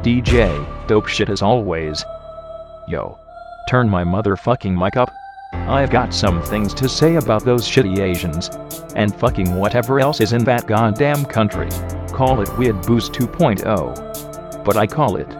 DJ, dope shit as always. Yo. Turn my motherfucking mic up. I've got some things to say about those shitty Asians. And fucking whatever else is in that goddamn country. Call it Weird Boost 2.0. But I call it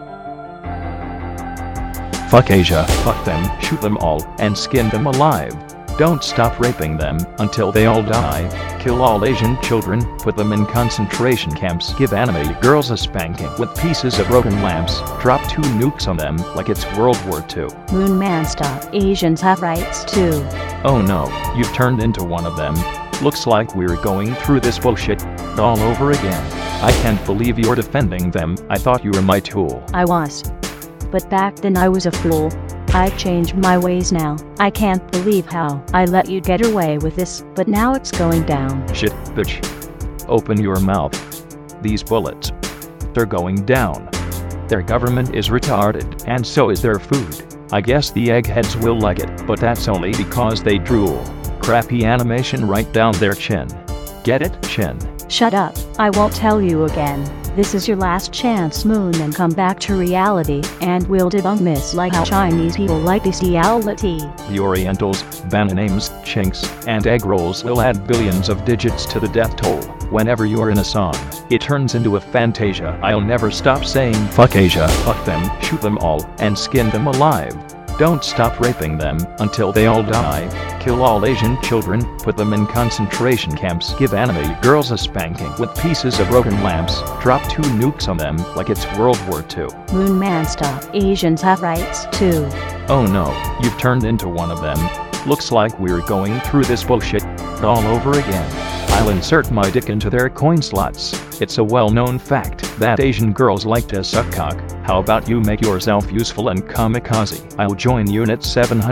fuck Asia, fuck them, shoot them all, and skin them alive. Don't stop raping them until they all die. Kill all Asian children, put them in concentration camps, give anime girls a spanking with pieces of broken lamps, drop 2 nukes on them like it's World War II. Moon Man, stop. Asians have rights too. Oh no, you've turned into one of them. Looks like we're going through this bullshit all over again. I can't believe you're defending them. I thought you were my tool. I was. But back then I was a fool. I've changed my ways now. I can't believe how I let you get away with this, but now it's going down. Shit, bitch. Open your mouth. These bullets. They're going down. Their government is retarded, and so is their food. I guess the eggheads will like it, but that's only because they drool. Crappy animation right down their chin. Get it, chin? Shut up. I won't tell you again. This is your last chance, Moon, and come back to reality, and we'll debunk myths like how Chinese people like bestiality. The Orientals, bananames, chinks, and egg rolls will add billions of digits to the death toll. Whenever you're in a song, it turns into a fantasia. I'll never stop saying fuck Asia, fuck them, shoot them all, and skin them alive. Don't stop raping them until they all die. Kill all Asian children, put them in concentration camps, give anime girls a spanking with pieces of broken lamps, drop 2 nukes on them like it's World War II. Moon Man, stop. Asians have rights too. Oh no, you've turned into one of them. Looks like we're going through this bullshit all over again. I'll insert my dick into their coin slots. It's a well-known fact that Asian girls like to suck cock. How about you make yourself useful and kamikaze? I'll join Unit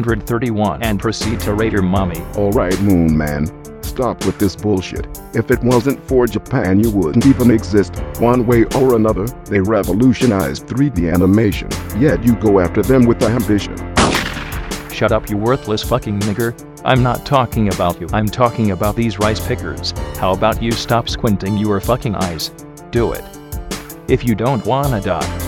731 and proceed to raid your mommy. Alright, Moon Man. Stop with this bullshit. If it wasn't for Japan, you wouldn't even exist. One way or another, they revolutionized 3D animation. Yet you go after them with ambition. Shut up, you worthless fucking nigger. I'm not talking about you. I'm talking about these rice pickers. How about you stop squinting your fucking eyes? Do it. If you don't wanna die.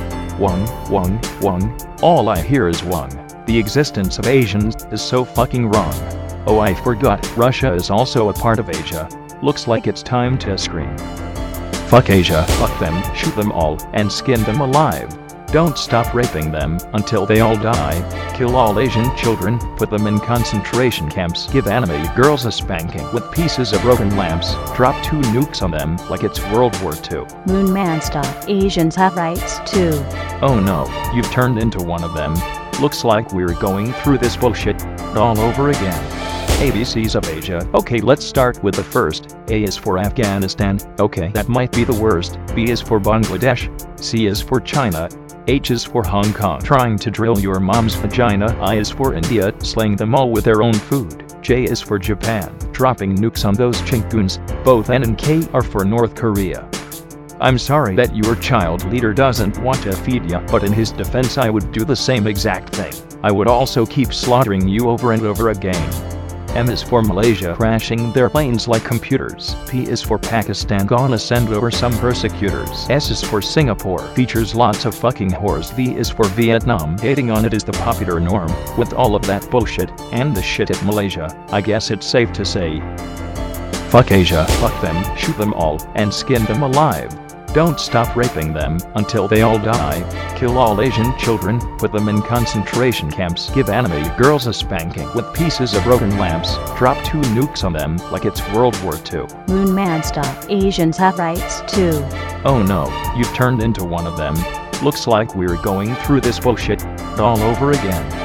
Wong. All I hear is wong. The existence of Asians is so fucking wrong. Oh, I forgot. Russia is also a part of Asia. Looks like it's time to scream. Fuck Asia, fuck them, shoot them all, and skin them alive. Don't stop raping them until they all die. Kill all Asian children, put them in concentration camps, give anime girls a spanking with pieces of broken lamps, drop 2 nukes on them like it's World War II. Moon Man, stop. Asians have rights too. Oh no, you've turned into one of them. Looks like we're going through this bullshit all over again. ABCs of Asia. Okay, let's start with the first. A is for Afghanistan. Okay, that might be the worst. B is for Bangladesh. C is for China. H is for Hong Kong, trying to drill your mom's vagina. I is for India, slaying them all with their own food. J is for Japan, dropping nukes on those chinkoons. Both N and K are for North Korea. I'm sorry that your child leader doesn't want to feed ya, but in his defense I would do the same exact thing. I would also keep slaughtering you over and over again. M is for Malaysia, crashing their planes like computers. P is for Pakistan, gonna send over some persecutors. S is for Singapore, features lots of fucking whores. V is for Vietnam, hating on it is the popular norm. With all of that bullshit, and the shit at Malaysia, I guess it's safe to say, fuck Asia, fuck them, shoot them all, and skin them alive. Don't stop raping them until they all die. Kill all Asian children, put them in concentration camps, give anime girls a spanking with pieces of broken lamps, drop 2 nukes on them like it's World War II. Moon Man, stop. Asians have rights too. Oh no, you've turned into one of them. Looks like we're going through this bullshit all over again.